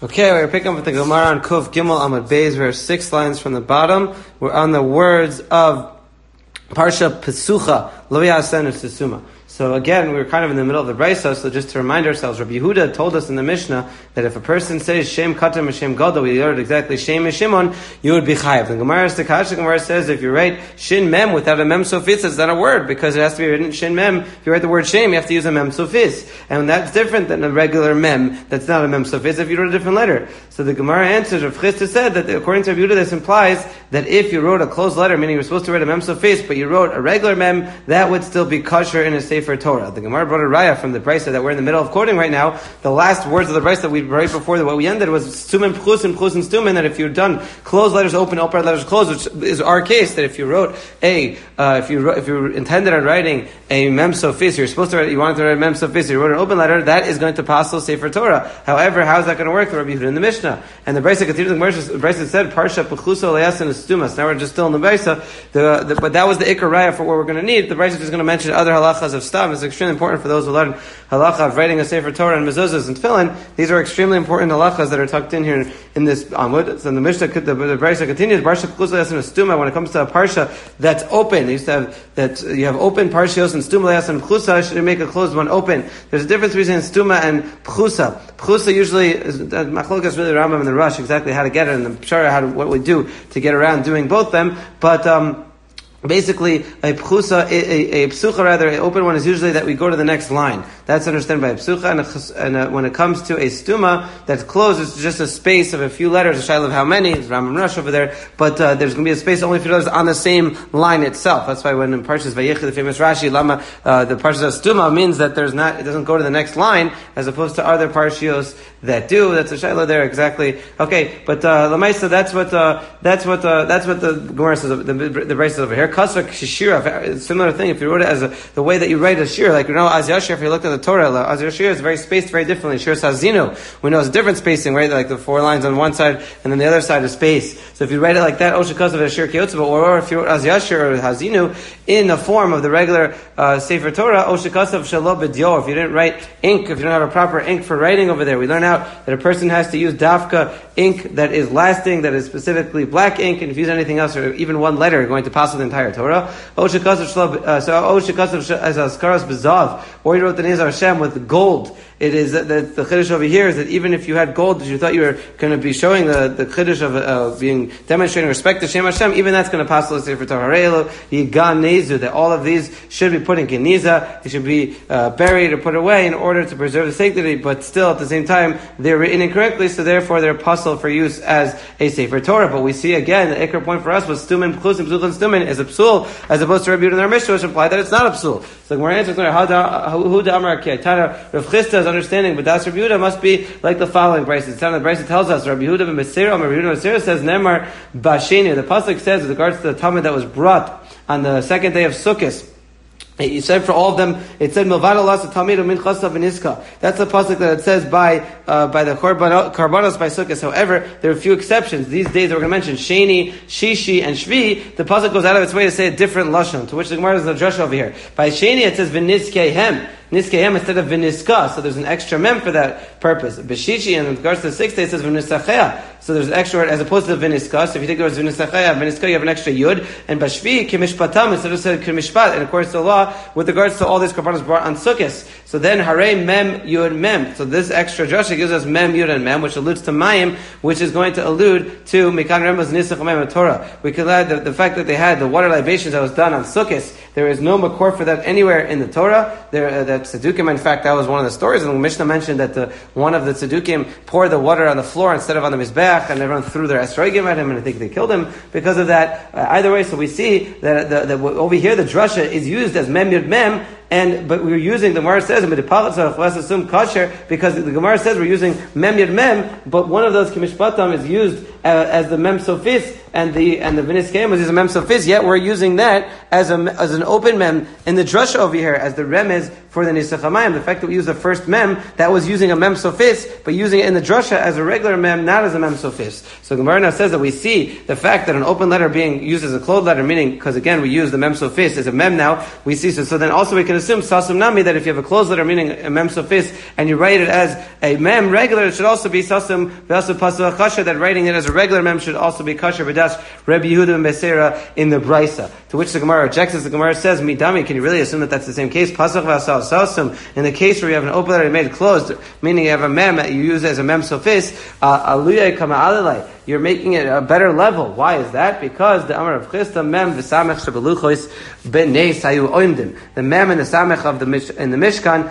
Okay, we're picking up with the Gemara on Kuf Gimel Amud Beis. We're 6 lines from the bottom. We're on the words of Parsha Pesucha, Lo Yasen Sesuma. So again, we're kind of in the middle of the Brisa, so just to remind ourselves, Rabbi Yehuda told us in the Mishnah that if a person says Shem Katam Shem Gadol, we learned exactly Shem Shimon, you would be chayav. The Gemara says if you write Shin Mem without a Mem Sofis, it's not a word, because it has to be written Shin Mem. If you write the word Shem, you have to use a Mem Sofis. And that's different than a regular Mem that's not a Mem Sofis if you wrote a different letter. So the Gemara answers, Rav Chisda said that according to Rabbi Yehuda, this implies that if you wrote a closed letter, meaning you're supposed to write a Mem Sofis, but you wrote a regular Mem, that would still be kosher in a Sefer Torah. The Gemara brought a raya from the Brisa that we're in the middle of quoting right now. The last words of the Brisa that we right before what we ended was Stumen Pchusim Pchusim Stumen, that if you've done closed letters open, open letters closed, which is our case, that if you wrote if you intended on writing a Mem Sofis, you're supposed to write, you wanted to write a Mem Sofis, you wrote an open letter, that is going to pass Sefer Torah. However, how is that going to work? The Rabbi Yehuda in the Mishnah. And the Brisa continues, the Brisa said, Parsha Pechusa Leyasin Stumas. Now we're just still in the Brisa, but that was the Ikar Raya for what we're going to need. The Brisa is just going to mention other halachas of Stam. It's extremely important for those who learn halacha of writing a Sefer Torah and mezuzahs and tefillin. These are extremely important halachas that are tucked in here in this Amud. So the Mishnah, the Brisa continues, Parsha Pechusa Leyasin Stuma, when it comes to a Parsha that's open, you used to have that you have open Parshios and Stuma Leyasin Pechusa, should make a closed one open. There's a difference between Stuma and Pechusa. Pechusa usually is Machlokas really Rambam in the Rush exactly how to get it, and the Pshara what we do to get around doing both them, but basically, a psucha rather, an open one is usually that we go to the next line. That's understood by a psucha, and when it comes to a stuma that's closed, it's just a space of a few letters, a shaila of how many, it's Rambam Rush over there, but there's going to be a space only a few letters on the same line itself. That's why when in Parshas Vayechi, the famous Rashi, Lama, the Parshas of stuma means that it doesn't go to the next line, as opposed to other Parshios that do. That's a shaila there, exactly. Okay, but Lamaisa, that's what the Gemara says, the Brisa says over here. Kasra Shishira, similar thing. If you wrote it as the way that you write a shir, like Az Yashir, if you looked at the Torah, Az Yashir is very spaced very differently. Shir Sazinu, we know it's different spacing, right? Like the 4 lines on one side, and then the other side is space. So if you write it like that, Oshikasav Ashir Kiyotzav, or if you wrote Az Yashir or Hazinu in the form of the regular Sefer Torah, Oshikasav Shalom B'Dio, if you didn't write ink, if you don't have a proper ink for writing over there, we learn out that a person has to use dafka ink that is lasting, that is specifically black ink, and if you use anything else, or even one letter, you're going to pass the entire Torah. Oshikasav as Askaras B'Zav, or you wrote the name of Hashem with gold. It is that the chiddush over here is that even if you had gold, you thought you were going to be showing the chiddush of being demonstrating respect to Shem Hashem, even that's going to pass the Sefer Torah. Yigan Nezu, that all of these should be put in Geniza, they should be buried or put away in order to preserve the sanctity, but still at the same time they're written incorrectly, so therefore they're puzzled for use as a Sefer Torah. But we see again, the ikar point for us was Stumen Pchusim Psuchon Stumen is a psul, as opposed to Rabbi Yehuda in our Mishnah, which implied that it's not a psul. So we're answering Huda Amar Kiatana Rav Chisda's understanding, but that's Rabbi Yehuda must be like the following Brisa. The Brisa tells us Rabbi Yehuda ben Beseira, Rabbi Yehuda ben Beseira says Nemar Basheni. The pasuk says with regards to the Talmud that was brought on the second day of Sukkot. He said for all of them, it said Milvad Allah Talmidu Min Chasa V'Niska. That's the pasuk that it says by the Karbanos by Sukkot. However, there are a few exceptions. These days that we're going to mention Sheni, Shishi, and Shvi. The pasuk goes out of its way to say a different lashon, to which the Gemara is the drush over here. By Sheni it says V'Niskehem. Niskayem instead of v'niska, so there's an extra mem for that purpose. B'shishi, and in regards to the 6th day, it says v'nisachea, so there's an extra word as opposed to v'niska. So if you take the words v'nisachea, v'niska, you have an extra yud. And b'shvi, kimishpatam, instead of saying kimishpat, and according to the law, with regards to all these korbanos brought on Sukkot. So then, hare mem yud mem. So this extra drasha gives us mem yud and mem, which alludes to mayim, which is going to allude to mikan rembas nisach mem Torah. We could add the fact that they had the water libations that was done on Sukkot. There is no makor for that anywhere in the Torah. That Tzedukim, in fact, that was one of the stories, and the Mishnah mentioned that one of the Tzedukim poured the water on the floor instead of on the Mizbeach, and everyone threw their esrogim at him, and I think they killed him because of that. Either way, so we see that over here the drasha is used as mem yud mem, but we're using, the Gemara says, because the Gemara says we're using mem yud mem, but one of those kimishpatam is used as the mem sofis, and the v'niskeim was a mem sofis, yet we're using that as an open mem in the drasha over here, as the remez for the nisach hamayim. The fact that we use the first mem, that was using a mem sofis, but using it in the drasha as a regular mem, not as a mem sofis. So Gemara now says that we see the fact that an open letter being used as a closed letter, meaning, because again we use the mem sofis as a mem now, we see, so then also we can assume sasum nami that if you have a closed letter, meaning a mem sofis, and you write it as a mem regular, it should also be sasum v'asu pasul kasher. That writing it as a regular mem should also be kasher. But that's Rabbi Yehuda and Beseira in the Brisa. To which the Gemara rejects this. The Gemara says, "Midami, can you really assume that that's the same case? Pasach v'asal sasum. In the case where you have an open letter made closed, meaning you have a mem that you use as a mem sofis, aluyay kama alilay. You're making it a better level. Why is that? Because the Amar of Chisda mem v'samech shebeluchos b'nei sayu oimdim. The mem and the samech of the in the Mishkan,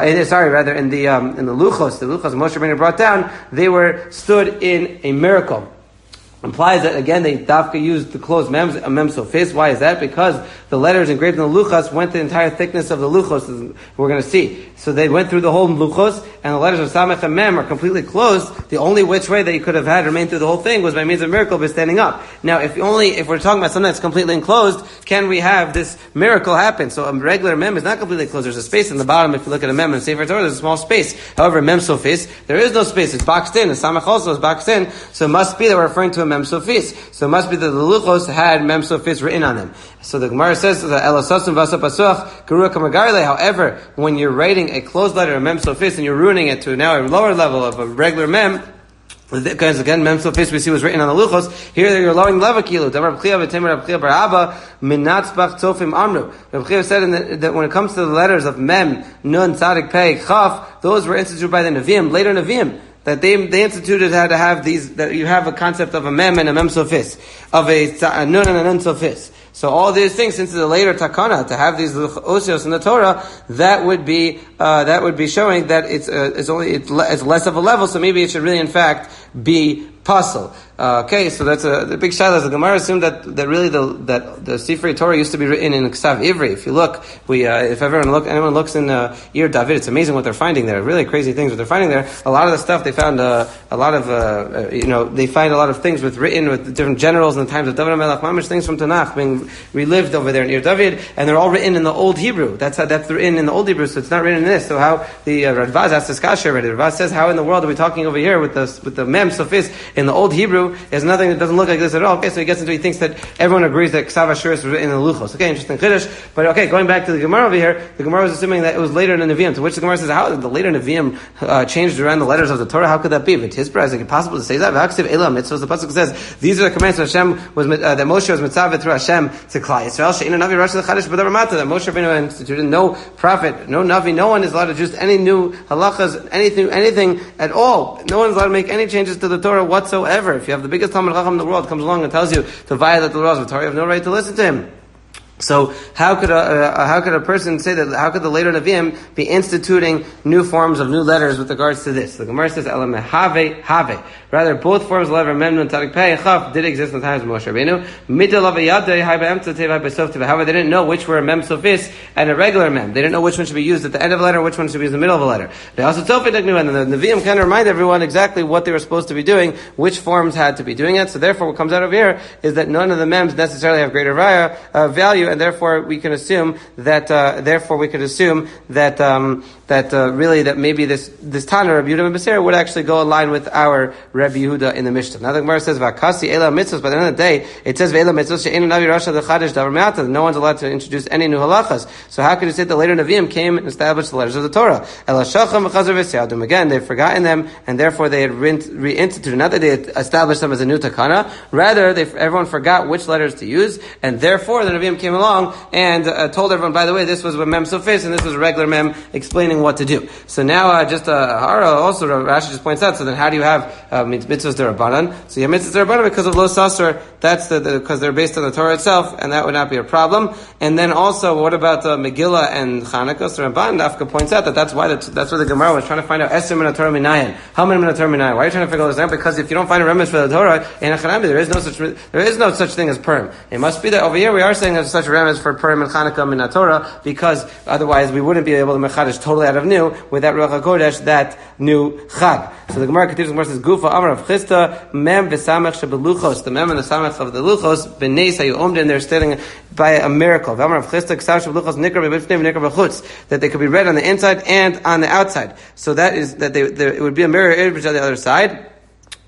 in the luchos Moshe Rabbeinu brought down, they were stood in a miracle. Implies that again they dafka used the closed mem sofis. Why is that? Because the letters engraved in the luchos went the entire thickness of the luchos, as we're going to see. So they went through the whole luchos, and the letters of samech and mem are completely closed. The only which way that you could have had remain through the whole thing was by means of miracle by standing up. Now, if we're talking about something that's completely enclosed, can we have this miracle happen? So a regular mem is not completely closed. There's a space in the bottom. If you look at a mem in Sefer Torah, there's a small space. However, mem sofis, there is no space. It's boxed in. The samech also is boxed in. So it must be that we're referring to a mem sofis. So it must be that the luchos had mem sofis written on them. So the Gemara says that elasasum v'asa pasuach garua kamagarle. However, when you're writing a closed letter, a mem sofis, and you're ruining it to now a lower level of a regular mem, because again, mem sofis we see was written on the luchos. Here you're lowering level kilo. Damar B'chia v'temer B'chia baraba minatzbach tzofim amru. B'chia said that when it comes to the letters of mem, nun, tzadik, pei, chaf, those were instituted by the Nevi'im, later Nevi'im. That they instituted how to have these, that you have a concept of a mem and a mem sofis, of a nun and a nun sofis. So all these things, since it's a later takana to have these osios in the Torah, that would be showing that it's less of a level. So maybe it should really, in fact, be pasul. Okay, so that's the big shaila. The Gemara assumed that really the Sifrei Torah used to be written in Ksav Ivri. If you look, if anyone looks in Ir David, it's amazing what they're finding there. Really crazy things what they're finding there. A lot of the stuff they found, they find a lot of things written with different generals in the times of David HaMelech, mamish things from Tanakh being relived over there in Ir David, and they're all written in the Old Hebrew. That's written in the Old Hebrew, so it's not written in this. So how the Radvaz asked this kasha already. Radvaz says, how in the world are we talking over here with the mem sofis in the Old Hebrew? There's nothing that doesn't look like this at all. Okay, so he thinks that everyone agrees that Ksav Ashuris was written in the Luchos. Okay, interesting Chiddush. But okay, going back to the Gemara over here, the Gemara was assuming that it was later in the Nevi'im, to which the Gemara says, how did the later Nevi'im changed around the letters of the Torah? How could that be? But Tisbra, is it possible to say that? V'aksiv Elam mitzvos, the pasuk says, these are the commands that Hashem was, that Moshe was mitzvah through Hashem to Klal Yisrael. She'ina Navi Rosh L'Chadash B'Davar Mata, that Moshe Rabbeinu instituted. No prophet, no Navi, no one is allowed to just any new halachas, anything at all. No one is allowed to make any changes to the Torah whatsoever. If you have the biggest Talmud Chacham in the world comes along and tells you to violate the laws of the Torah, you have no right to listen to him. So how could a person say that? How could the later Nevi'im be instituting new forms of new letters with regards to this? The Gemara says, "Elam have." Rather, both forms of letter mem nun tarik pei chaf did exist in the times of Moshe Rabbeinu. Middle of a yadei hai be'emtza tevai besof tevai. However, they didn't know which were a mem sofis and a regular mem. They didn't know which one should be used at the end of a letter, which one should be used in the middle of a letter. They also knew, and the Nevi'im kind of remind everyone exactly what they were supposed to be doing, which forms had to be doing it. So therefore, what comes out of here is that none of the mems necessarily have greater value, and therefore we can assume that really that maybe this Tana Rabbi Yehuda ben Beseira would actually go in line with our Rabbi Yehuda in the Mishnah. Now the Gemara says Vakasi Ela Mitzvos, but at the end of the day it says Ve'ela Mitzvos she'enu Navi Rasha L'Chadash Davar Me'ata. No one's allowed to introduce any new halachas. So how could you say the later Nevi'im came and established the letters of the Torah? Ela Shacham V'Chazar V'Se'adum. Again, they've forgotten them and therefore they had reinstituted. Not that they had established them as a new takana, rather everyone forgot which letters to use, and therefore the Nevi'im came along and told everyone, by the way, this was a mem sofis and this was a regular mem explaining what to do. So now also Rashi just points out, so then how do you have mitzvahs derabanan? So you have mitzvahs derabanan because of lo sasser, that's because they're based on the Torah itself, and that would not be a problem. And then also, what about Megillah and Chanukah? So Ramban Dafka points out that that's why the Gemara was trying to find out Esther min Torah minayin. How many min Torah minayin? Why are you trying to figure this out? Because if you don't find a remez for the Torah in a Chanami, there is no such thing as Purim. It must be that over here we are saying there's such remez for Purim and Chanukah min Torah, because otherwise we wouldn't be able to mechadish totally out of new without Ruach HaKodesh, that new Chag. So the Gemara continues. The Gemara says, "Gufa Amar of Chisda mem v'samech shebeluchos." The mem and the samech of the luchos b'nei sayu omdin. They're standing by a miracle. Amar of Chisda ksav shebeluchos nikra b'bifnei v'nikra b'chutz. That they could be read on the inside and on the outside. So that is that it would be a mirror image on the other side.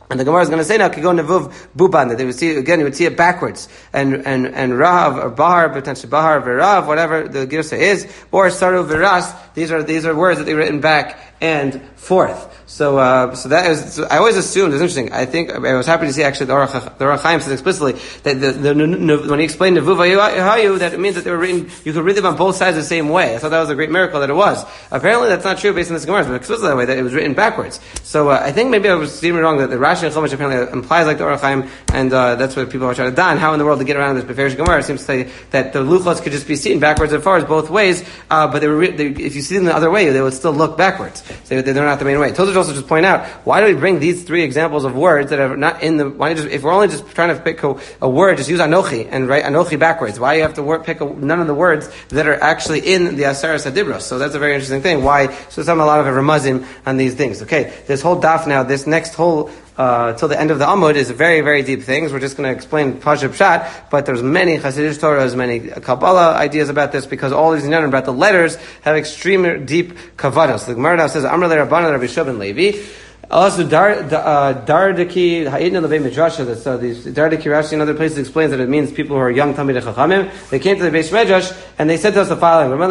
And the Gemara is going to say now, Kigon Nevuv Buban, that they would see, again, you would see it backwards. And Rav, or Bahar, potentially Bahar, Verav, whatever the Girsa is, or Saru Veras, these are words that they written back and forth. So that is, so I always assumed, it's interesting, I was happy to see actually the Orach Chaim says explicitly, that when he explained Nevuv Hayu, that it means that they were written, you could read them on both sides the same way. I thought that was a great miracle that it was. Apparently that's not true based on this Gemara, but explicitly that way, that it was written backwards. So I think maybe I was seeing it wrong, that the Rashi and Chumash apparently implies like the Orach Chaim, and that's what people are trying to don. How in the world to get around this Beferish Gemara? It seems to say that the Luchos could just be seen backwards and forwards both ways, but if you see them the other way, they would still look backwards. So they're not the main way. Tosafos also just point out, why do we bring these three examples of words that are not in the, why just, if we're only just trying to pick a word, just use Anochi and write Anochi backwards. Why do you have to pick none of the words that are actually in the Aseres Hadibros? So that's a very interesting thing. Why? So there's a lot of ramazim on these things. Okay, this whole daf now, this next whole till the end of the Amud is very, very deep things. We're just going to explain Pashup Pshat, but there's many Hasidic Torahs, many Kabbalah ideas about this, because all these Inyanim about the letters have extreme deep kavanos. The Gemara now says, Amr le Rabbanan Rabbi Shub Levi. Also, Dardaki Ha'idna Levei Midrash. That's these Dardaki Rashi in other places explains that it means people who are young Talmidei Chachamim. They came to the Beis Midrash and they said to us the following: so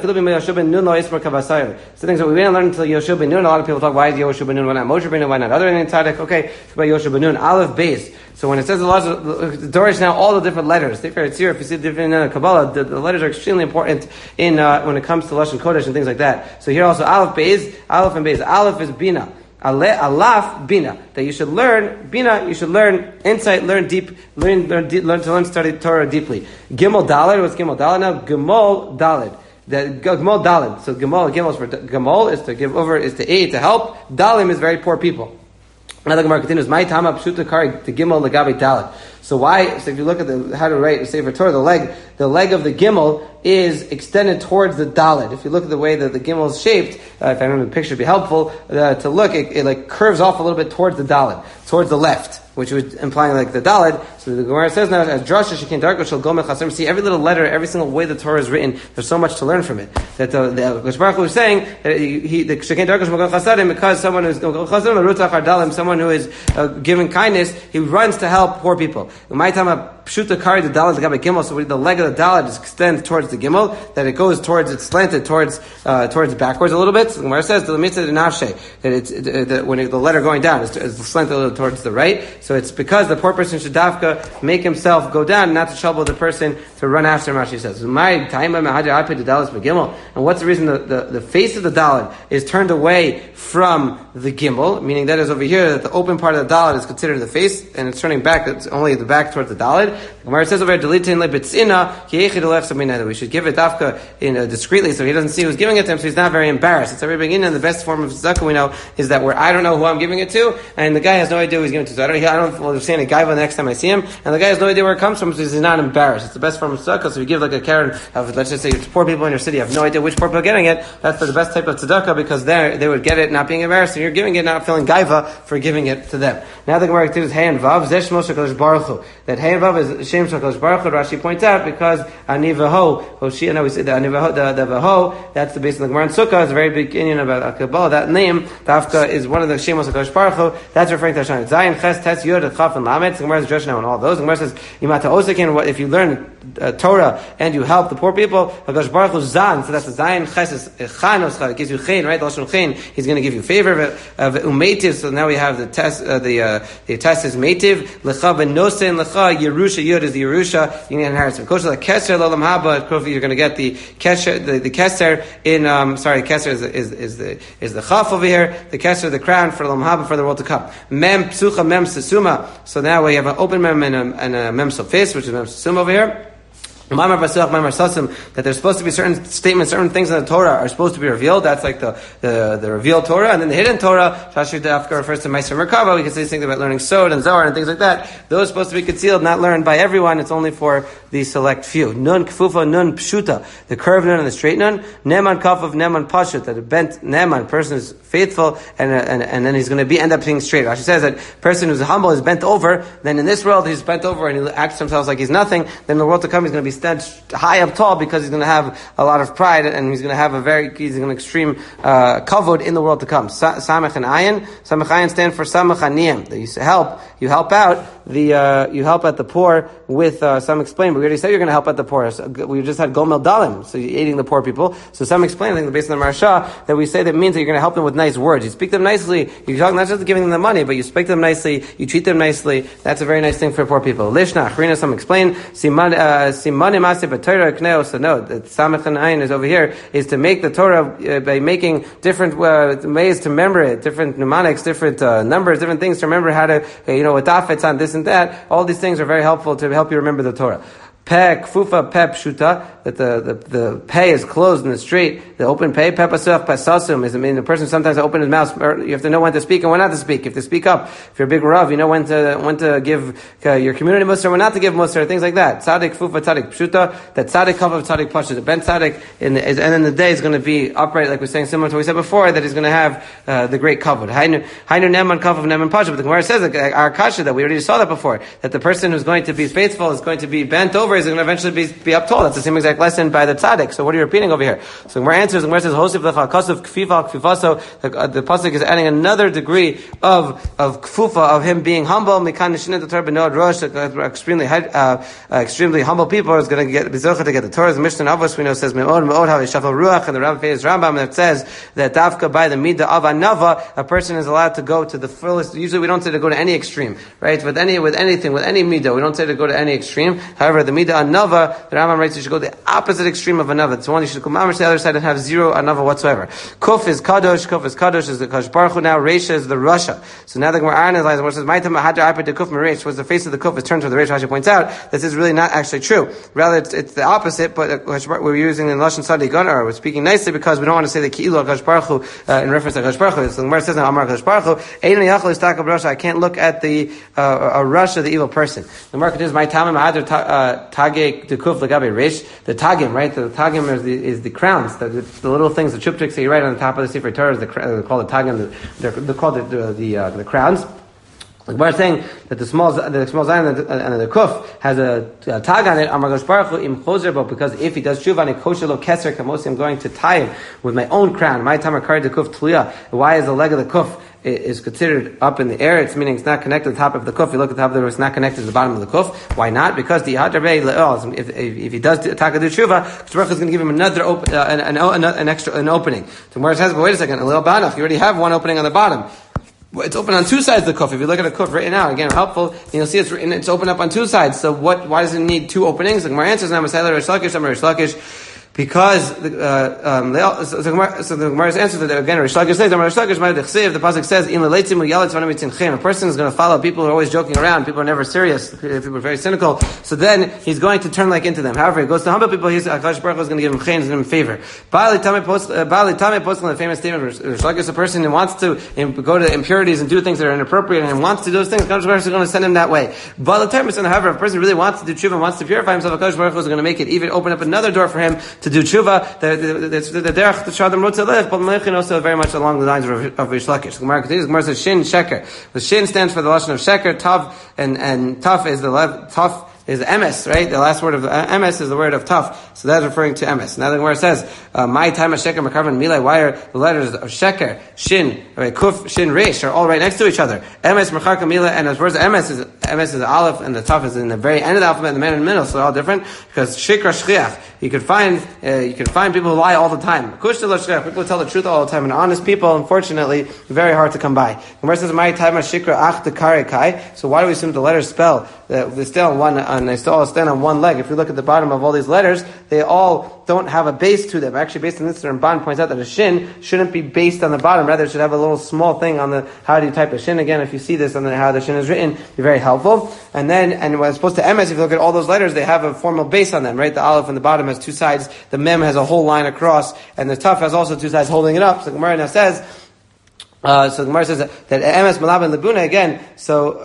things that we didn't learn until Yoshua ben Nun. A lot of people talk, why is Yoshua ben Nun? Why not Moshe ben Nun? Why not other than Tzaddik? Okay, it's by Yoshua ben Nun. Aleph Beis. So when it says the Dorish now, all the different letters. If you see different in Kabbalah, the letters are extremely important in when it comes to Lashon Kodesh and things like that. So here also Aleph Beis, Aleph and Beis. Aleph is Bina. Alaf Bina, that you should learn Bina, you should learn insight, learn deep, learn to study Torah deeply. Gimel Daled, what's Gimel Daled now? Gimel Daled. Gimel Daled. So Gimel is for Gimel is to give over, is to aid, to help. Dalim is very poor people. Now the Gemara continues. My tama pshuta kari to Gimel legabe Daled. So why? So if you look at how to write the Sefer Torah, the leg of the Gimel is extended towards the Dalet. If you look at the way that the Gimel is shaped, if I remember the picture, would be helpful to look. It like curves off a little bit towards the Dalet, towards the left, which was implying like the Dalet. So the Gemara says now, as Drasha Shekin Darko Shel Gomel Chaser. See every little letter, every single way the Torah is written. There's so much to learn from it. That the Kodesh Baruch Hu was saying that the Shekin Darko Shel Gomel Chaserim, because someone who is Chaserim Rutach Ardalim, someone who is giving kindness, he runs to help poor people. My time Pshuta Kari the Dalet Gabe Gimel. So the leg of the Dalet is extended towards the Gimel, that it goes towards, it's slanted towards backwards a little bit. So the Gemara says the mitzvah nafshe, that when the letter going down is slanted a little towards the right. So it's because the poor person should dafka make himself go down, not to trouble the person to run after him. Rashi says, "My time the Dalet Gimel." And what's the reason the face of the Dalet is turned away from the Gimel? Meaning that is over here that the open part of the Dalet is considered the face, and it's turning back. It's only the back towards the Dalet. The Gemara says over here, we should give it dafka discreetly, so he doesn't see who's giving it to him, so he's not very embarrassed. It's every beginning, and the best form of tzedakah we know is that where I don't know who I'm giving it to, and the guy has no idea who he's giving it to. So I don't understand a guy the next time I see him, and the guy has no idea where it comes from, so he's not embarrassed. It's the best form of tzedakah. So if you give like a Karen of, let's just say, poor people in your city, you have no idea which poor people are getting it, that's the best type of tzedakah, because they would get it not being embarrassed, and you're giving it not feeling gaiva for giving it to them. Now the Gemara continues, Hey and Vav, Zesh Moshe Kodesh Baruch Hu. That Hey and Vav is Shem Shakadosh Baruch Hu. Rashi points out because Anivaho, Hoshia. Now we say the Anivaho, the Vaho. That's the base of the Gemara in Sukkah. It's a very big Indian about Kabbalah. That name, Dafka, is one of the Shemos Hakadosh Baruch Hu. That's referring to Hashem. Zayin Ches Tes Yod Chaf and Lamed. The Gemara is addressing now on all those. The Gemara says Imata Osakin. If you learn Torah and you help the poor people, Hakadosh Baruch Hu Zan. So that's the Zayin Ches is Chanos. It gives you Chen, right? Lashon Chen. He's going to give you favor of Umeitiv. So now we have the test. The test is Meitiv. Lecha Benosen Lecha Yerusha Yod is the Yerusha. You need inheritance. Kosher Keser Lolam Haba. You're going to get the Keser. The Keser in Keser is the Chaf over here. The Keser, the crown for Lolam Haba for the world to come. Mem Psucha Mem Sesuma. So now we have an open Mem and a Mem Sofis, which is Mem Sesuma over here. That there's supposed to be certain statements, certain things in the Torah are supposed to be revealed. That's like the revealed Torah, and then the hidden Torah. Shashi Dafka refers to Meiser Merkava. We can say things about learning Sod and Zohar and things like that. Those are supposed to be concealed, not learned by everyone. It's only for the select few. Nun Kfufa Nun Pshuta, the curved Nun and the straight Nun. Neman Kafav Neman Pashut, that a bent Neman person is faithful, and then he's going to end up being straight. Rashi says that person who's humble is bent over. Then in this world he's bent over and he acts himself like he's nothing. Then in the world to come he's going to be stands high up tall because he's going to have a lot of pride and he's going to have he's an extreme kavod in the world to come. Samach and ayin. Samach ayin stand for samach aniyim. You help out the poor with some explain. But we already said you're going to help out the poor. So we just had gomel dalim, so you're aiding the poor people. So some explain, I think based on the Marsha, that we say that means that you're going to help them with nice words. You speak to them nicely. You talk not just giving them the money, but you speak to them nicely. You treat them nicely. That's a very nice thing for poor people. Lishna, Achrina, some explain. Simone masi b'Torah kneo. So no, the samach and ayin is over here is to make the Torah by making different ways to remember it, different mnemonics, different numbers, different things to remember how to with tafetz on this and that. All these things are very helpful to help you remember the Torah. Peh, kfufa, peh, pshuta, that the peh is closed and the straight, the open peh, peh pasach, pasasum, is the person sometimes open his mouth, or you have to know when to speak and when not to speak. You have to speak up. If you're a big rav, you know when to give your community musar, when not to give musar, things like that. Tzadik, fufa, tzadik, pshuta, that tzadik, kavav, tzadik, pasha. The ben tzadik, and in the day is going to be upright, like we're saying, similar to what we said before, that he's going to have the great kavod. Hainu neman, kavav, neman, pasha. But the Gemara says, our kasha, that we already saw that before, that the person who's going to be faithful is going to be bent over, is going to eventually be up tall. That's the same exact lesson by the tzaddik. So what are you repeating over here? So Gemara answers, Gemara says, Hosif lecha kasav kfifa kfifaso. The pasuk is adding another degree of kfufa, of him being humble. Mikan nishinat the Torah b'nod rosh. Extremely humble people is going to get bizocha to get the Torah. The Mishnah Avos we know says me'od have a shafal ruach, and the Rav Feiz Rambam that says that dafka by the midah of anava, a person is allowed to go to the fullest. Usually we don't say to go to any extreme, right? With any midah, we don't say to go to any extreme. However, the midah anava, the Rambam writes you should go the opposite extreme of anava. It's one you should come to the other side and have zero anava whatsoever. Kuf is kadosh is the Kadosh Baruch Hu. Now Reisha is the Rasha. So now the Gemara analyzes what says Maitam Hadra Apid the Kuf Reish was the face of the Kuf is turned to the Reish. Rashi points out this is really not actually true. Rather, it's the opposite. But we're using in Lashon Sadi Gun, or we're speaking nicely because we don't want to say the Ki'ilu Kadosh Baruch Hu in reference to Kadosh Baruch Hu. So the Gemara says now Amar Kadosh Baruch Hu Ein Yachal Istak Rasha. I can't look at the a Rasha, the evil person. The Gemara continues Maitam Hadra Tage the Kuf Lagabe Reish. The Tagim, right? The Tagim is the crowns, the little things, the chuptriks that you write on the top of the Sefer Torah. They're called the Tagim. They're called the crowns. Like we're saying that the small zayin and the kuf has a tag on it. Amar Kadosh Baruch Hu im choser, but because if he does tshuva and kosher lo keser kamosi, I'm going to tie him with my own crown. My tamar kari the kuf tluya. Why is the leg of the kuf is considered up in the air? It's meaning it's not connected to the top of the kuf. You look at the top of the it's not connected to the bottom of the kuf. Why not? Because the if he does taka do tshuva, Kadosh Baruch Hu is going to give him another an opening. So Gemara says, but wait a second, a little banach. You already have one opening on the bottom. It's open on two sides of the kuf. If you look at a kuf right now, again, helpful, you'll see it's open up on two sides. So why does it need two openings? The Gemara answers now, Rish Lakish, because the Gemara's answer to that again, Rish Lakish says, the pasuk says, a person is going to follow people who are always joking around, people are never serious, people are very cynical, so then he's going to turn like into them. However, he goes to humble people, HaKadosh Baruch Hu is going to give him chen, give him favor. Ba'ali Tamei Postel, the famous statement of Rish Lakish, a person who wants to go to impurities and do things that are inappropriate and wants to do those things, HaKadosh Baruch Hu is going to send him that way. However, if a person really wants to do tshuva, wants to purify himself, HaKadosh Baruch Hu is going to make it even open up another door for him to do tshuva. The derech the shadam rotzalech, but melechin also very much along the lines of Rish Lakish. The Gemara continues. The Gemara says shin sheker. The shin stands for the lashon of sheker. Tav and taf is taf is emes, right? The last word of emes is the word of taf. So that's referring to emes. Now the Gemara says, my time of sheker, makarvan milay. Why are the letters of sheker, shin, kuf, shin, resh are all right next to each other? Emes, mecharka, milah, and as far as emes is the aleph, and the taf is in the very end of the alphabet, and the man in the middle, so they're all different. Because shikra shchiach, you can find people who lie all the time. Kushta shchiach, people who tell the truth all the time, and honest people, unfortunately, very hard to come by. The Gemara says, my time of shikra ach de kare kai. So why do we assume the letters spell that they stay on one? And they still all stand on one leg. If you look at the bottom of all these letters, they all don't have a base to them. Actually, based on this, Ramban points out that a shin shouldn't be based on the bottom. Rather, it should have a little small thing on the, how do you type a shin? Again, if you see this on how the shin is written, be very helpful. And when it's supposed to emes, if you look at all those letters, they have a formal base on them, right? The aleph on the bottom has two sides, the mem has a whole line across, and the taf has also two sides holding it up. So the Gemara now says, so the Gemara says that emes malab and labuna again. So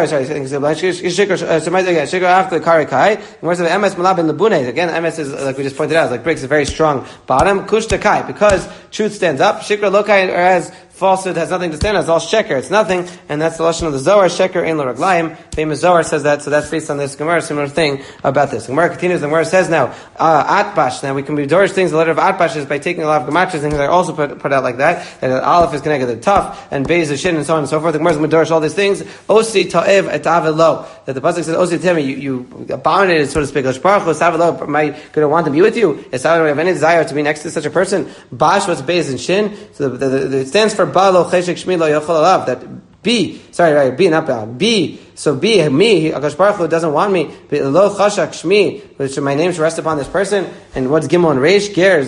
shikra after kari kai. The Gemara says emes malab and labuna again. Emes is like we just pointed out, like bricks a very strong bottom. Kushta kai, because truth stands up. Shikra lokai, whereas falsehood has nothing to stand on. It's all sheker. It's nothing. And that's the lashon of the Zohar. Sheker ein lo raglayim. Famous Zohar says that. So that's based on this Gemara. Similar thing about this. The Gemara continues. The Gemara says now, atbash. Now we can be Dorish things. The letter of atbash is by taking a lot of gematras. Things are also put out like that. That aleph is connected to tough and beis is shin and so on and so forth. The Gemara is going to Dorish all these things. Osi ta'ev et avelo. That the pasuk says, Osi tell me you abominated, so to speak. Baruch Hu, savelo. Am I going to want to be with you? Is I don't have any desire to be next to such a person? Bash was beis and shin. So it stands for balo cheshek shmi lo yochol alav. That B, not bad. B, so B, me, Akash Baruch Hu doesn't want me. Lo chashak shmi, which my name should rest upon this person. And what's Gimel and Reish? Ger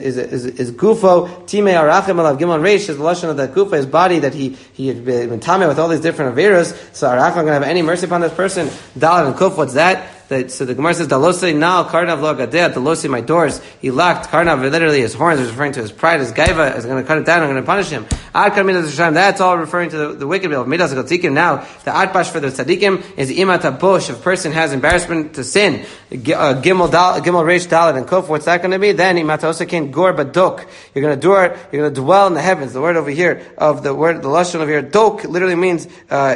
is Gufo, Time Arachem Alav. Gimel and Reish is the lashon of that Gufa, his body, that he had been tameh with all these different averos. So Arachem going to have any mercy upon this person. Dalet and Kuf, what's that? So the Gemara says, Dalosei now Karnav lo gadeh, Dalosei my doors. He locked Karnav, literally his horns, is referring to his pride, his gaiva, is going to cut it down, I'm going to punish him. Ad Karmidas Hashem, that's all referring to the wicked people. Midas Tzadikim. Now, the Atbash for the Tzadikim is Imat HaBosh, if a person has embarrassment to sin. Gimel Reish Dalet and Kuf, what's that going to be? Then Imat Osakin Gor Badok. You're going to dwell in the heavens. The word over here, the lashon over here, Dok, literally means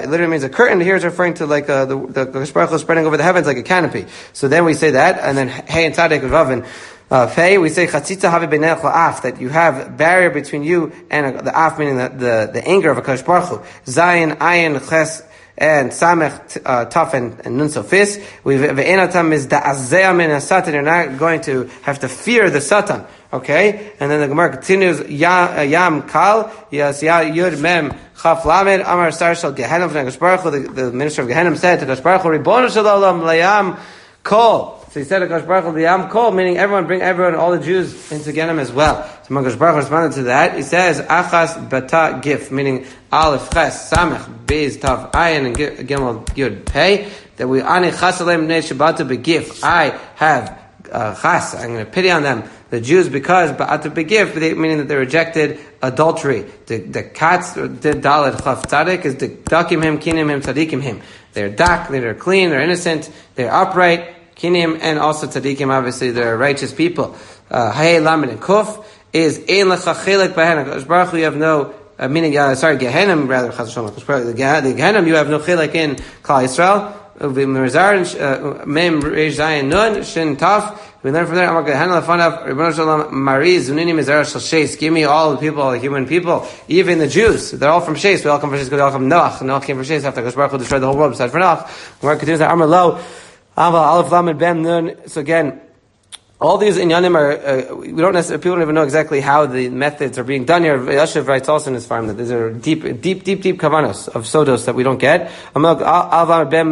a curtain. Here it's referring to like the Baruch Hu spreading over the heavens like a canopy. So then we say that, and then Hey and Tzaddik Vav and Fei, we say Chatzitza Havi Beinech La'af, that you have barrier between you and the Af, meaning the anger of a Kadosh Baruch Hu. Zayin, Ayin, Ches, and Samech, Taf, and Nun Sofis. Ve'enatam is Da'azea min Satan. You're not going to have to fear the Satan. Okay? And then the Gemara continues, Yam Kal, Yas Yud Mem, Chaf Lamed, Amar Sar Shal Gehenim, Kadosh Baruch Hu, the minister of Gehenim said to Kadosh Baruch Hu, Ribono Shel Olam, Layam Kol. So he said to Kadosh Baruch Hu, Layam Kol, meaning bring everyone, all the Jews into Gehenim as well. So Kadosh Baruch Hu responded to that. He says, Achas Bata Gif, meaning Aleph Ches, Samech, Beis, Tav, Ayin, and Gimel, Yud, Pei, that we Ani Chasalem Bnei Shabbata Begif. I have Chas, I'm going to pity on them, the Jews, because Ba'ata Begif, meaning that they rejected adultery. The Katz, the Dalet Chaf Tzadik, is the Dakim Him, Kinim Him, Tzadikim Him. They're dak, they're clean, they're innocent, they're upright, Kinim, and also Tzadikim, obviously, they're righteous people. Hayei Lamed and Kuf is Ein Lecha Chelek B'Hen. Baruch Hu, you have no, Gehenim, rather, Chaz Shalom, the Gehenim, you have no Chelek in Klal Yisrael. Mem Reish Zayin Nun Shin Taf. We learn from there. Amar Gehenim Lefanav Ribono Shel Olam Mari Zunini Mizera Shel Sheis. Give me all the people, all the human people, even the Jews. They're all from Sheis. We all come from Sheis. They all come from Noach. Noach came from Sheis after Kadosh Baruch Hu destroyed the whole world. Besides for Noach, Gemara continues that Amar Lo Aval Aleph Lamed Ben Nun. So again, all these inyanim are, we don't necessarily, people don't even know exactly how the methods are being done here. Yashiv writes also in his farm that these are deep kavanos of sodos that we don't get. Where am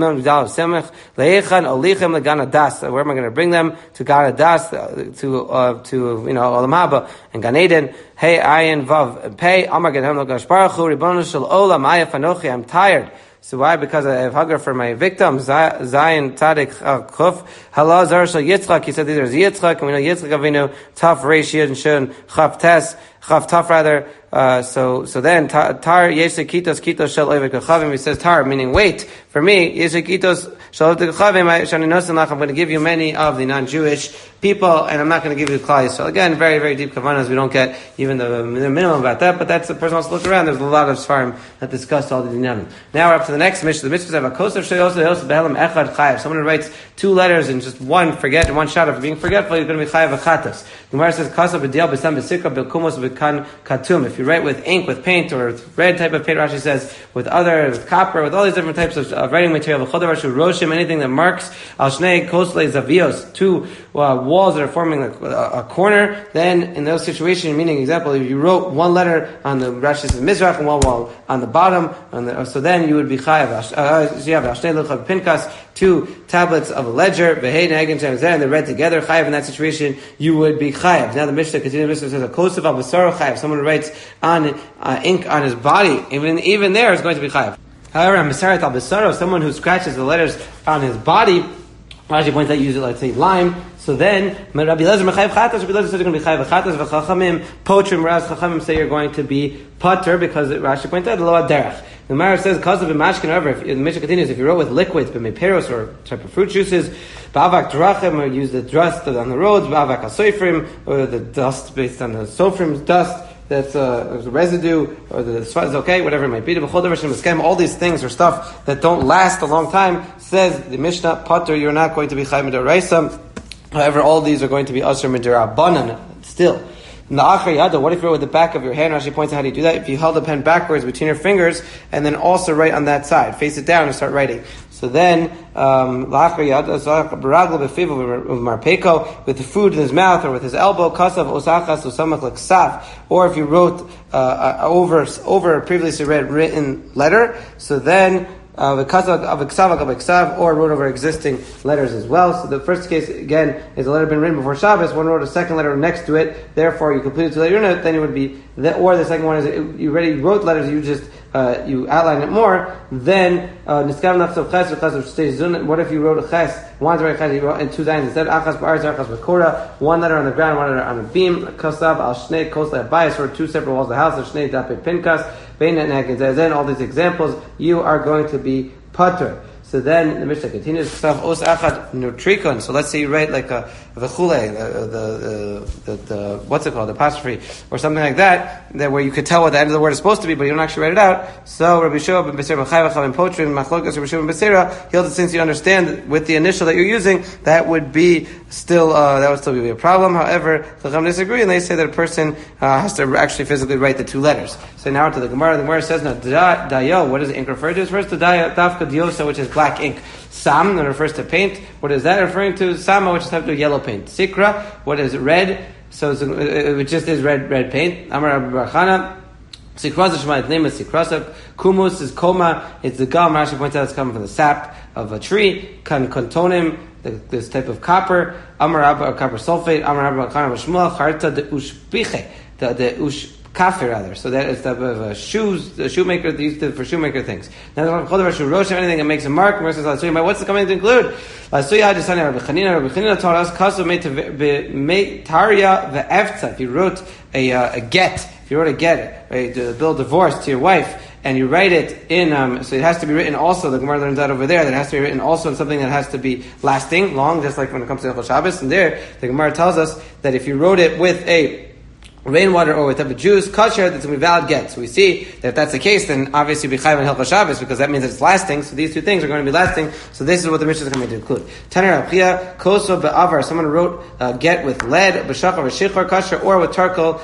I going to bring them? To Gan Adas, to Olam Haba, and Gan Eden. Hey, Ayin, Vav, Pei, Amar Gehem L'Kadosh Baruch Hu, Ribono Shel Olam, Ayaf Anochi, I'm tired. So why? Because I have hunger for my victims. Zayin Tzadik Chuf. Hala Zar Shel Yitzchak. He said there's Yitzchak, and we know Yitzchak Avinu, Taf Reish Yid Shun, Chaf Taf rather. So then Tar Yeshikitos Kitos Shel Oivek Kachavim. He says Tar, meaning wait for me. Yeshikitos Shel Oivek Kachavim. I'm going to give you many of the non-Jewish people, and I'm not going to give you Klal. So again, very very deep kavanas. We don't get even the minimum about that, but that's the person wants to look around. There's a lot of svarim that discuss all the dinyanim. Now we're up to the next mission. The mission says Kosav Sheyos Behelam Echad Chayav. Someone who writes 2 letters and just one shot of being forgetful, he's going to be Chayav Achatas. The Gemara says Kosav B'Diel B'Sam B'Sikra B'Kumos B'Kan Katum. If you write with ink, with paint, or with red type of paint, Rashi says, with copper, with all these different types of writing material, Roshim, anything that marks Al Shnei Kosle Zavios, 2 walls that are forming a corner, then in those situations, meaning example, if you wrote 1 letter on the Rashi says Mizrach and 1 wall on the bottom, so then you would be Chayav. You have Al Shnei Luchav Pinkas, 2 tablets of a ledger, V'hei Nagin Shem Zeh, and they're read together, Chayav. In that situation, you would be Chayav. Now the Mishnah continues, the Mishnah says, a Kosav Al Basaro Chayav. Someone who writes on ink on his body, even there is going to be Chayav. However, Masarat Al Basaro, someone who scratches the letters on his body, Rashi points out, use it, let's say, lime. So then, Rabbi Lezer Mechayev Chatas, Rabbi Lezer says you're going to be Chayev Chatas, V'chachamim, Potrim, Raz Chachamim say you're going to be Pater, because Rashi points out, Lo Aderech. The Gemara says, because of Mashkin, however, the Mishnah continues, if you wrote with liquids, b'meiperos, or type of fruit juices, ba'avak drachim, or use the dust on the roads, ba'avak hasoifrim, or the dust based on the sofrim's dust, there's a residue, or the svat is okay, whatever it might be. All these things are stuff that don't last a long time. Says the Mishnah, Pater, you're not going to be Chai Midoraisa. However, all these are going to be Asher Midirabanan still. In the Achar Yada, what if you wrote with the back of your hand? Rashi points out how do you do that? If you held the pen backwards between your fingers, and then also write on that side, face it down and start writing. So then, L'Achar Yada, with the food in his mouth or with his elbow, Kasav Osachas Osamach L'Ksav. Or if you wrote over a previously read written letter, so then or wrote over existing letters as well. So the first case, again, is a letter been written before Shabbos, one wrote a second letter next to it, therefore you completed 2 letter unit, then it would be, or the second one is you already wrote letters, you just, you outline it more, then, what if you wrote a ches, one to write ches, you wrote in 2 lines instead, achas ba'aretz, achas b'kora, 1 letter on the ground, 1 letter on a beam, kasav al shnei kosle abayis, or 2 separate walls of the house, shnei dape pinkas, then all these examples, you are going to be patur. So then the Mishnah continues. So let's say you write like a v'chule, the what's it called, the apostrophe or something like that where you could tell what the end of the word is supposed to be, but you don't actually write it out. So Rabbi Shua ben Beseira b'chai v'chav potrin machlokas Rabbi Shua ben Beseira, he'll since you understand with the initial that you're using, that would be still that would still be a problem. However, Chacham disagree and they say that a person has to actually physically write the 2 letters. So now to the Gemara. The Gemara says now dayo. What does the ink refer to? It's first to dafka diosa, which is black ink. Sam, that refers to paint. What is that referring to? Sama, which is to do yellow paint. Sikra, what is red? So it just is red paint. Amar Rabbi Barchana. Sikra is Shema, its name is Sikrasa. Kumus is koma, it's the gum. Rashi points out it's coming from the sap of a tree. Kan kontonim, this type of copper. Amar Rabba, copper sulfate. Amar Rabba Barchana Shmuel, Charta de ushpiche, the ush kafir rather. So that is type of shoes, the shoemaker, they used to for shoemaker things. Now, anything that makes a mark, what's the coming to include? Rabbi Chanina taught us, if you wrote a get, if you wrote a get, to bill divorce to your wife, and you write it in, so it has to be written also, the Gemara learns that over there, that it has to be written also in something that has to be lasting, long, just like when it comes to Hilchos Shabbos, and there, the Gemara tells us that if you wrote it with a rainwater or with a juice, kosher, that's going to be valid get. So we see that if that's the case, then obviously be chayv and Hilchos Shabbos, because that means that it's lasting. So these 2 things are going to be lasting. So this is what the Mishnah is going to include. Taner Abchia, koso be'avar. Someone wrote get with lead, b'shachar, v'shichar, kosher, or with charcoal,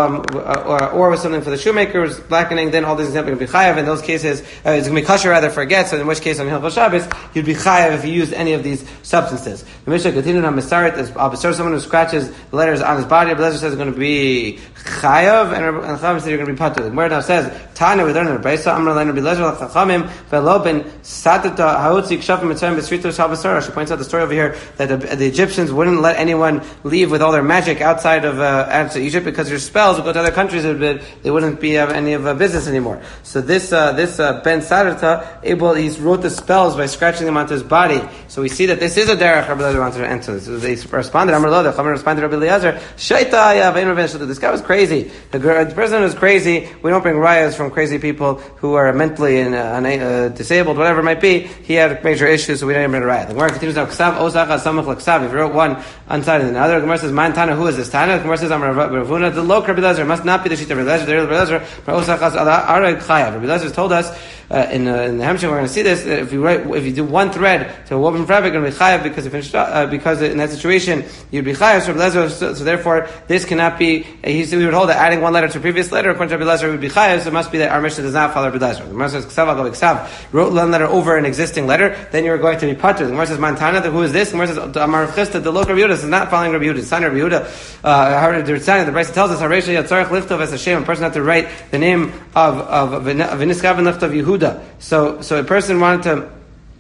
or with something for the shoemaker's blackening. Then all these examples are going to be chayv. In those cases, it's going to be kosher rather for a get. So in which case on Hilchos Shabbos, you'd be chayv if you used any of these substances. The Mishnah continued on Mesarit, as someone who scratches the letters on his body. The says it's going to be chayav, and Chachamim said you're going to be patur. The Gemara now says, Tana, we learn in the Brisa, Amar Lein Rabbi Lezer Chachamim ve'lo ben satata hautzi kshafim mitzrayim b'sritos halbasara. She points out the story over here that the Egyptians wouldn't let anyone leave with all their magic outside of Egypt because their spells would go to other countries. They wouldn't be any of business anymore. So this Ben Satata, he wrote the spells by scratching them onto his body. So we see that this is a derech Rabbi Lezer wanted to enter. So they responded, Amar Lo, the Chachamim responded to Rabbi Eliezer, Shaita ya ve'en Rabbi Eliezer. This guy was crazy. The person who's crazy, we don't bring rayas from crazy people who are mentally disabled, whatever it might be. He had major issues, so we didn't bring a raya. The Gemara continues now, Ksav osacha samach l'ksav. If you wrote one on side and the other, the Gemara says, Man Tana, who is this Tana? The Gemara says, Amar Ravuna, the low Rabbi Lezer, must not be the sheet of Rabbi Lezer, the Rabbi Lezer, but osachas arag chayav. Rabbi Lezer told us, in the Hemshech, we're going to see this, if you do one thread to a woven fabric, you're going to be chayav because in that situation, you'd be chayav. So Rabbi Lezer, so therefore, this cannot be, we would hold that adding one letter to a previous letter, according to Rabbi Lezer, would be chayav, so it must be that our Mishnah does not follow Rabbi Lezer. The Gemara says, Ksav al Ksav, wrote one letter over an existing letter, then you're going to be patur. The Gemara says, Mantana, who is this? The Gemara says, Amar Rav Chisda, the local Rabbi Yehuda, this is not following Rabbi Yehuda, it's son of Rabbi Yehuda. The Brisa tells us, Haresha Yatzarech Liftov as Hashem, a person had to write the name of V'niskav and Liftov Yehuda. So a person wanted to,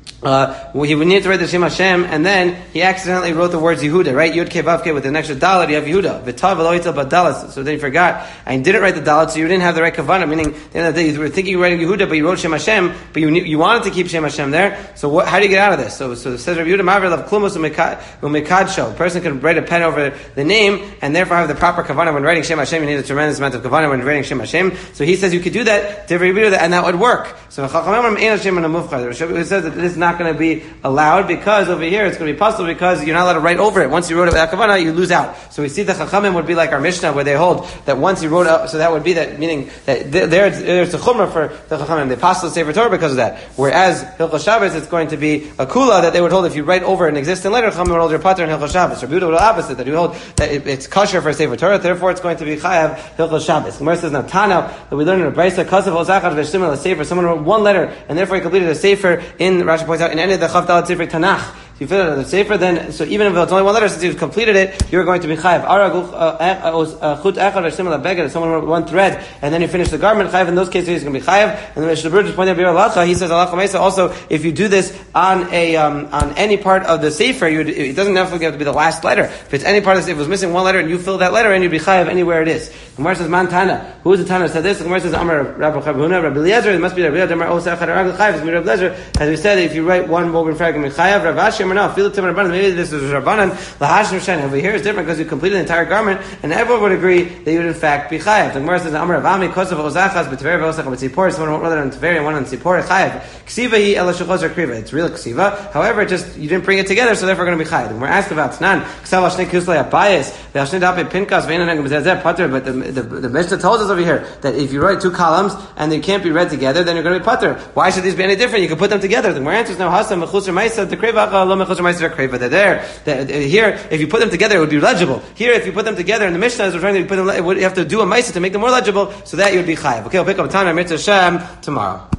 he would need to write the Shem Hashem, and then he accidentally wrote the words Yehuda, right? Yud Ke Vav Ke with an extra dalet, you have Yehuda. V'tav v'lo yitel badalas. So then he forgot, and didn't write the dalet, so you didn't have the right kavanah, meaning, at the end of the day, you were thinking you were writing Yehuda, but you wrote Shem Hashem, but you wanted to keep Shem Hashem there, so how do you get out of this? So it says Rabbi Yehuda, Ma'aver lav klumus u'mekadsho. A person can write a pen over the name, and therefore have the proper kavanah when writing Shem Hashem. You need a tremendous amount of kavanah when writing Shem Hashem. So he says you could do that, and that would work. So Chachamim it says that it is not not going to be allowed because over here it's going to be possible because you're not allowed to write over it. Once you wrote it without kavanah, you lose out. So we see the Chachamim would be like our Mishnah where they hold that once you wrote out, so that would be that, meaning that there's a chumrah for the Chachamim. They pass the Sefer Torah because of that. Whereas Hilchos Shabbos, it's going to be a kula that they would hold if you write over an existing letter, Chachamim would hold your pater in Hilchos Shabbos. Rabbi Yehuda would hold opposite, that you hold that it's kosher for Sefer Torah, therefore it's going to be chayav Hilchos Shabbos. Gemara says Natana that we learn in a brayso kasav hozachad v'shimel a sefer. Someone wrote one letter and therefore he completed a sefer. In Rashi points out in any of the Chav Dalet Sefer Tanakh. If you fill it out of the sefer, then so even if it's only one letter, since you've completed it, you're going to be chayav. If someone wrote one thread and then you finish the garment, chayav. In those cases, he's going to be chayav. And the Mishnah just pointed out he says halacha meisa. Also, if you do this on any part of the sefer, it doesn't necessarily have to be the last letter. If it's any part of the sefer, if it was missing one letter and you fill that letter, and you'd be chayav anywhere it is. Gemara says man Tana. Who is the Tana who said this? Gemara says Amar Rabbi Chavuna, Rabbi Eliezer. It must be Rabbi Eliezer. As we said, if you write one woven fragment, chayav. Rav Ashi now feel it to Rabbanan. Maybe this is Rabbanan. Lahashim Shen. Over here is different because you completed the entire garment, and everyone would agree that you would in fact be chayav. The Gemara says Amar Avami Kosav Ozachas B'Tver V'Osach B'Tzipor. Someone wrote on Tver and one on Tzipor. Chayav. Ksiva hi ela shechos or kriva. It's real ksiva. However, just you didn't bring it together, so therefore going to be chayav. We're asked about Tanan. Ksav Hashnei Kuslei Abayis. Ve'Hashnei Dape Pinkas Ve'Enan B'Zeh Pater. But the Mishnah tells us over here that if you write two columns and they can't be read together, then you're going to be pater. Why should these be any different? You can put them together. The Gemara answers now Hasam Mechusar Ma'isa the Kriva Lo Mechusar Ma'isa Kriva. Here, if you put them together, it would be legible. Here, if you put them together, and the Mishnah is referring to you have to do a Ma'isa to make them more legible, so that you would be chayav. Okay, we'll pick up time. I Mitzvah Hashem tomorrow.